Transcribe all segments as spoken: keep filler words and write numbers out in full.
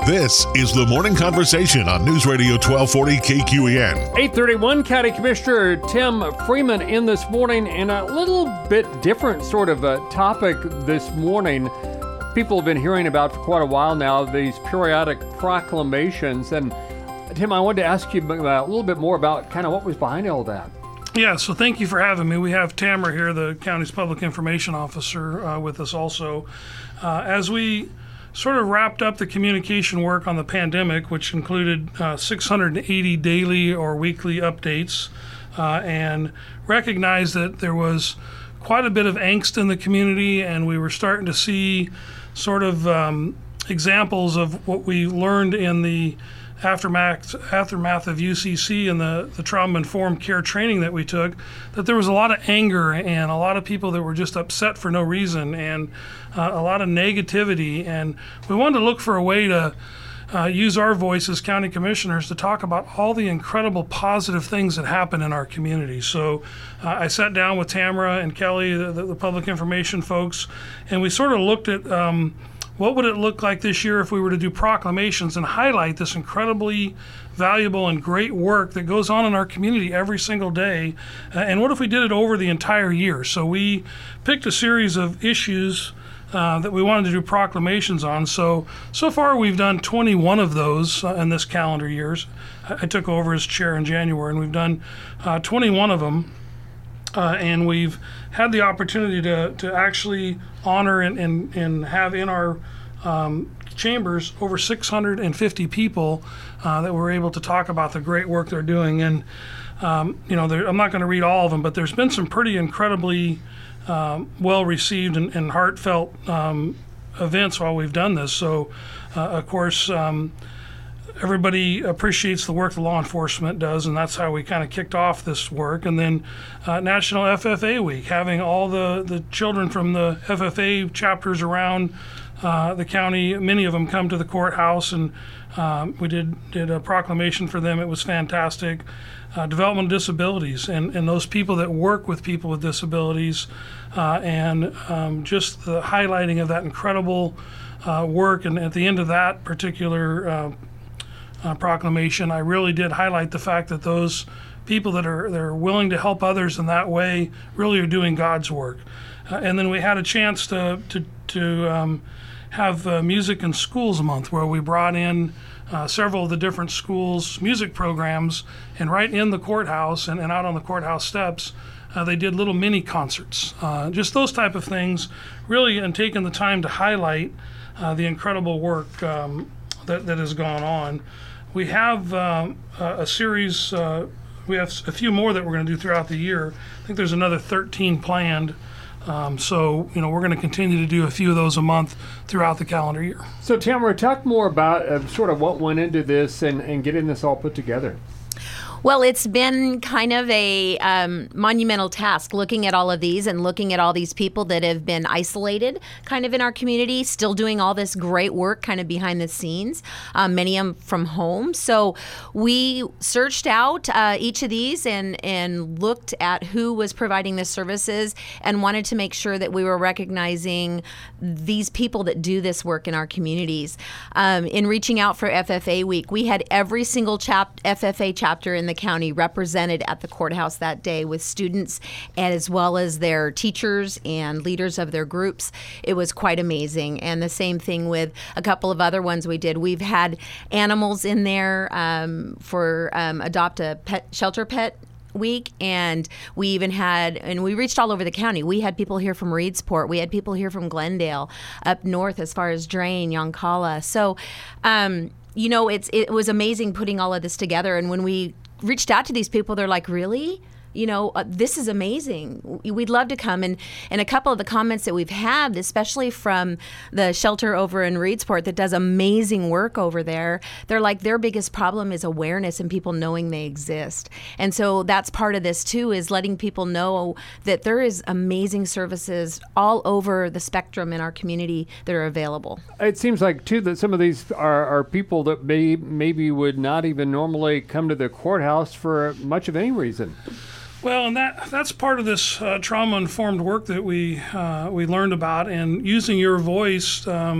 This is the Morning Conversation on News Radio twelve forty K Q E N. eight thirty-one, County Commissioner Tim Freeman in this morning, and a little bit different sort of a topic this morning. People have been hearing about for quite a while now, these periodic proclamations. And Tim, I wanted to ask you about, a little bit more about kind of what was behind all that. Yeah, so thank you for having me. We have Tamara here, the county's public information officer, uh, with us also. Uh, as we sort of wrapped up the communication work on the pandemic, which included uh, six hundred eighty daily or weekly updates, uh, and recognized that there was quite a bit of angst in the community, and we were starting to see sort of um, examples of what we learned in the aftermath aftermath of U C C and the, the trauma-informed care training that we took, that there was a lot of anger and a lot of people that were just upset for no reason, and uh, a lot of negativity. And we wanted to look for a way to uh, use our voice as county commissioners to talk about all the incredible positive things that happen in our community. So uh, I sat down with Tamara and Kelly, the, the, the public information folks, and we sort of looked at um, what would it look like this year if we were to do proclamations and highlight this incredibly valuable and great work that goes on in our community every single day? Uh, and what if we did it over the entire year? So we picked a series of issues uh, that we wanted to do proclamations on. So, so far we've done twenty-one of those uh, in this calendar year. I, I took over as chair in January, and we've done uh, twenty-one of them. Uh, and we've had the opportunity to, to actually honor and, and, and have in our um, chambers over six hundred fifty people uh, that were able to talk about the great work they're doing. And, um, you know, I'm not going to read all of them, but there's been some pretty incredibly um, well-received and, and heartfelt um, events while we've done this. So, uh, of course, um, everybody appreciates the work the law enforcement does, and that's how we kind of kicked off this work. And then uh, National F F A Week, having all the, the children from the F F A chapters around uh, the county, many of them come to the courthouse, and um, we did, did a proclamation for them. It was fantastic. Uh, developmental disabilities, and, and those people that work with people with disabilities, uh, and um, just the highlighting of that incredible uh, work. And at the end of that particular uh, Uh, proclamation, I really did highlight the fact that those people that are that are willing to help others in that way really are doing God's work. Uh, and then we had a chance to to to um, have uh, Music in Schools Month, where we brought in uh, several of the different schools' music programs, and right in the courthouse and, and out on the courthouse steps, uh, they did little mini concerts. Uh, just those type of things, really, and taking the time to highlight uh, the incredible work um, that that has gone on. We have um, a, a series, uh, we have a few more that we're going to do throughout the year. I think there's another thirteen planned. Um, so, you know, we're going to continue to do a few of those a month throughout the calendar year. So, Tamara, talk more about uh, sort of what went into this and, and getting this all put together. Well, it's been kind of a um, monumental task looking at all of these and looking at all these people that have been isolated kind of in our community, still doing all this great work kind of behind the scenes, um, many of them from home. So we searched out uh, each of these and, and looked at who was providing the services and wanted to make sure that we were recognizing these people that do this work in our communities. Um, in reaching out for F F A Week, we had every single chap- F F A chapter in the county represented at the courthouse that day with students and as well as their teachers and leaders of their groups. It was quite amazing. And the same thing with a couple of other ones we did. We've had animals in there um, for um, Adopt a Pet Shelter Pet Week, and we even had, and we reached all over the county. We had people here from Reedsport. We had people here from Glendale, up north as far as Drain, Yoncalla. So, um, you know, it's it was amazing putting all of this together. And when we reached out to these people, they're like, really? You know, uh, this is amazing. We'd love to come. And, and a couple of the comments that we've had, especially from the shelter over in Reedsport that does amazing work over there, they're like, their biggest problem is awareness and people knowing they exist. And so that's part of this too, is letting people know that there is amazing services all over the spectrum in our community that are available. It seems like too that some of these are, are people that may, maybe would not even normally come to the courthouse for much of any reason. Well, and that that's part of this uh, trauma-informed work that we uh, we learned about, and using your voice um, to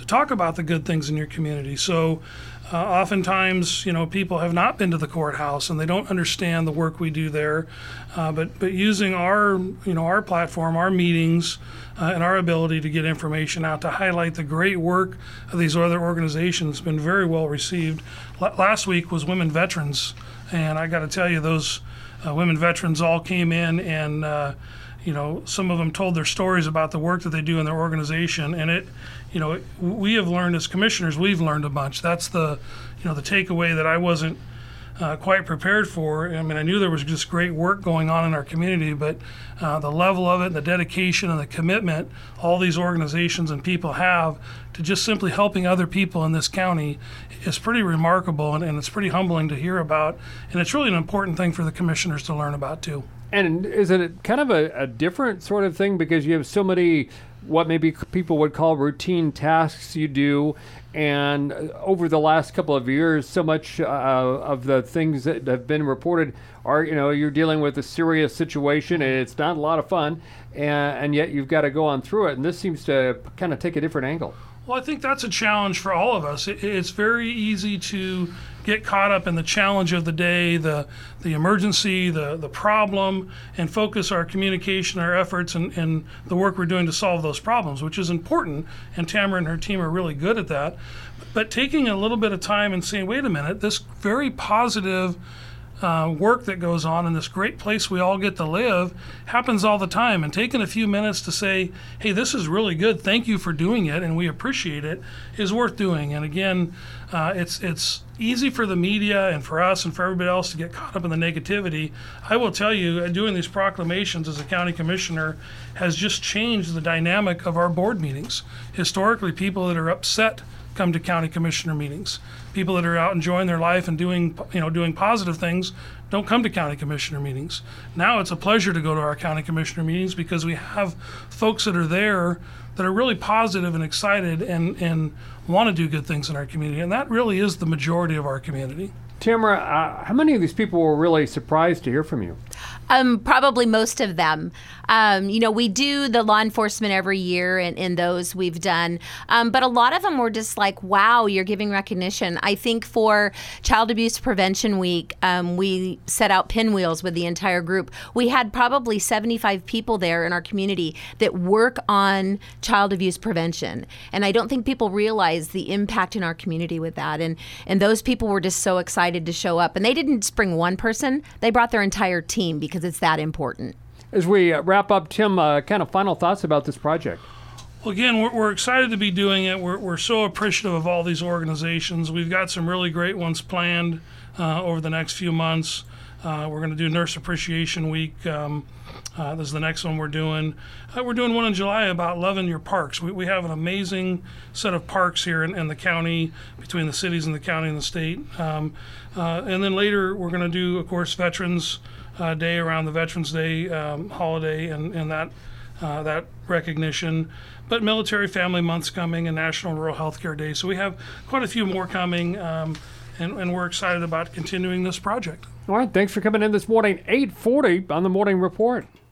to talk about the good things in your community. So uh, oftentimes, you know, people have not been to the courthouse and they don't understand the work we do there. Uh, but but using our, you know, our platform, our meetings, uh, and our ability to get information out to highlight the great work of these other organizations has been very well received. L- last week was Women Veterans, and I got to tell you, those uh, women veterans all came in and uh, you know, some of them told their stories about the work that they do in their organization, and it, you know, we have learned as commissioners, we've learned a bunch. That's the, you know, the takeaway that I wasn't uh, quite prepared for. I mean, I knew there was just great work going on in our community, but uh, the level of it, and the dedication and the commitment all these organizations and people have to just simply helping other people in this county is pretty remarkable, and, and it's pretty humbling to hear about, and it's really an important thing for the commissioners to learn about too. And is it kind of a, a different sort of thing because you have so many what maybe people would call routine tasks you do, and over the last couple of years, so much uh, of the things that have been reported are, you know, you're dealing with a serious situation and it's not a lot of fun, and, and yet you've got to go on through it, and this seems to kind of take a different angle. Well, I think that's a challenge for all of us. It, it's very easy to get caught up in the challenge of the day, the the emergency, the the problem, and focus our communication, our efforts, and, and the work we're doing to solve those problems, which is important, and Tamara and her team are really good at that. But taking a little bit of time and saying, wait a minute, this very positive Uh, work that goes on in this great place we all get to live happens all the time, and taking a few minutes to say, hey, this is really good, thank you for doing it and we appreciate it, is worth doing. And again, uh, it's it's easy for the media and for us and for everybody else to get caught up in the negativity. I will tell you, doing these proclamations as a county commissioner has just changed the dynamic of our board meetings. Historically, people that are upset come to county commissioner meetings. People that are out enjoying their life and doing, you know, doing positive things don't come to county commissioner meetings. Now it's a pleasure to go to our county commissioner meetings because we have folks that are there that are really positive and excited and, and want to do good things in our community. And that really is the majority of our community. Tamara, uh, how many of these people were really surprised to hear from you? Um, probably most of them. Um, you know, we do the law enforcement every year, and in those we've done. Um, but a lot of them were just like, wow, you're giving recognition. I think for Child Abuse Prevention Week, um, we set out pinwheels with the entire group. We had probably seventy-five people there in our community that work on child abuse prevention. And I don't think people realize the impact in our community with that. And, and those people were just so excited to show up. And they didn't just bring one person, they brought their entire team because it's that important. As we uh, wrap up, Tim, uh, kind of final thoughts about this project. Well, again, we're, we're excited to be doing it. We're, we're so appreciative of all these organizations. We've got some really great ones planned uh, over the next few months. Uh, we're going to do Nurse Appreciation Week. Um, uh, this is the next one we're doing. Uh, we're doing one in July about loving your parks. We, we have an amazing set of parks here in, in the county, between the cities and the county and the state. Um, uh, and then later we're going to do, of course, Veterans uh, Day around the Veterans Day um, holiday and, and that uh, that recognition. But Military Family Month's coming and National Rural Healthcare Day. So we have quite a few more coming, um, and, and we're excited about continuing this project. All right, thanks for coming in this morning. eight forty on the Morning Report.